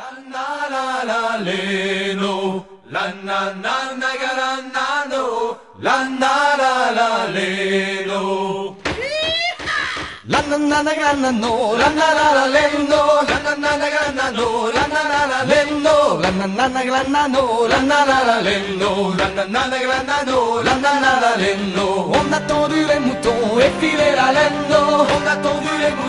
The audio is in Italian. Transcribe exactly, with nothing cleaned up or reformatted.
La la la la le no, la na na na ga la na no, la na la la le no. La na na na ga na no, la na la la le no, la na na na ga na no, la na la la le no, la na na na ga na no, la na la la le no, la na na na ga na no, la na la la le no. On attend du les moutons et filer la laine, on attend du les moutons.